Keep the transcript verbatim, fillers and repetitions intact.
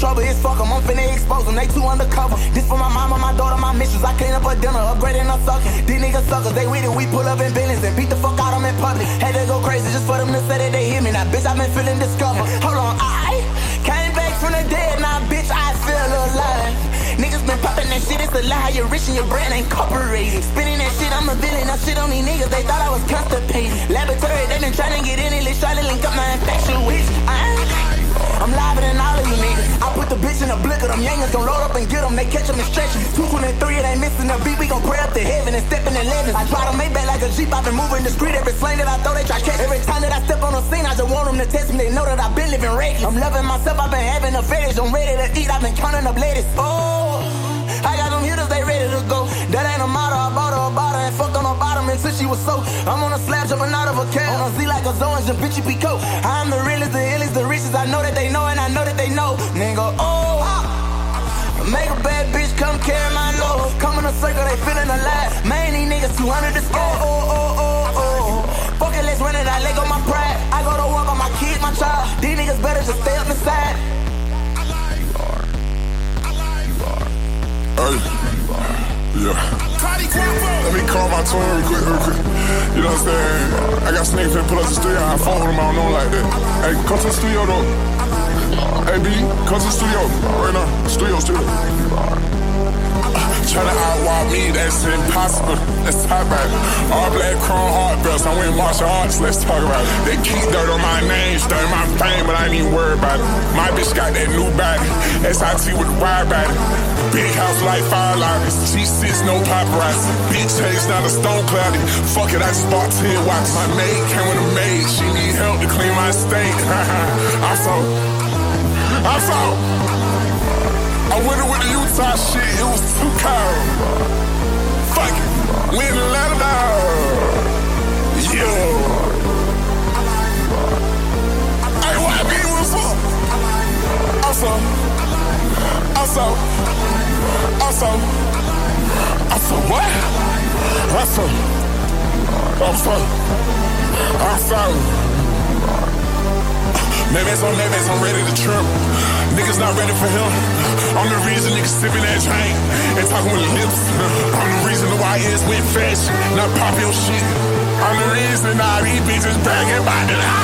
trouble, it's fuck 'em. I'm finna expose them, they too undercover. This for my mama, my daughter, my missions. I clean up her dinner, upgrading her sucking. These niggas suckers, they with it, we pull up in business and beat the fuck out them in public. Had to go crazy just for them to say that they hear me. Now, bitch, I been feeling discovered. Hold on, I came back from the dead, now, bitch, I feel alive. Niggas been popping that shit, it's a lie. You're rich and your brand ain't corporated. Spinning that shit, I'm a villain. I shit on these niggas, they thought I was constipated. Laboratory, they been trying to get in it. Let's try to link up my infection with I I'm live than all of you niggas. I put the bitch in a blicker. Them youngins gon' load up and get them. They catch them and stretch them. two twenty-three, it ain't missing a beat. We gon' pray up to heaven and step in elevens. I try to make back like a Jeep. I been moving the street. Every slang that I throw, they try catch. Every time that I step on the scene, I just want them to test me. They know that I been living reckless. I'm loving myself. I been having a fetish. I'm ready to eat. I been counting up lettuce. Oh, I got them hitters. They ready to go. That ain't a model. I bought her a bottle and fucked on her bottom until she was so. I'm on a slab jumping out of a can. On a Z like a Zoans and bitchy Pico. I'm the realest, the illest, the richest. I know that they know and I know that they know. Nigga, oh, make a bad bitch come carry my load. Come in a circle, they feeling alive. Man, these niggas two hundred to score. Oh, oh, oh, oh, oh. Fuck it, let's run it. I let go my pride. I go to work on my kid, my child. These niggas better just stay up inside. Hey, yeah. Let me call my tune real quick, real quick. You know what I'm saying? I got Snake finna pull up to the studio. I phone with him, I don't know like that. Hey, come to the studio though. Hey, B, come to the studio right now. Studio, studio. Tryna outwalk me, that's impossible. Let's talk about it. All black chrome heart belts, I went martial arts, let's talk about it. They keep dirt on my name, stirring my fame, but I ain't even worried about it. My bitch got that new body, S I T with the wide body. Big house like fire lines, G six, no paparazzi. Big change, not a stone cloudy. Fuck it, I just bought ten watches. My maid came with a maid, she need help to clean my estate. I'm so, I'm so. I went in with the Utah shit, it was too cold. Fuck it, we in Atlanta now. Yo. Hey, Y B, what's up? Also, also, also, also, what? Also, also, also. Maybe I'm, maybe I'm ready to trip. Niggas not ready for him. I'm the reason niggas sipping that drink and talking with lips. I'm the reason the Y S went fashion, not pop your shit. I'm the reason all these bitches bragging about it.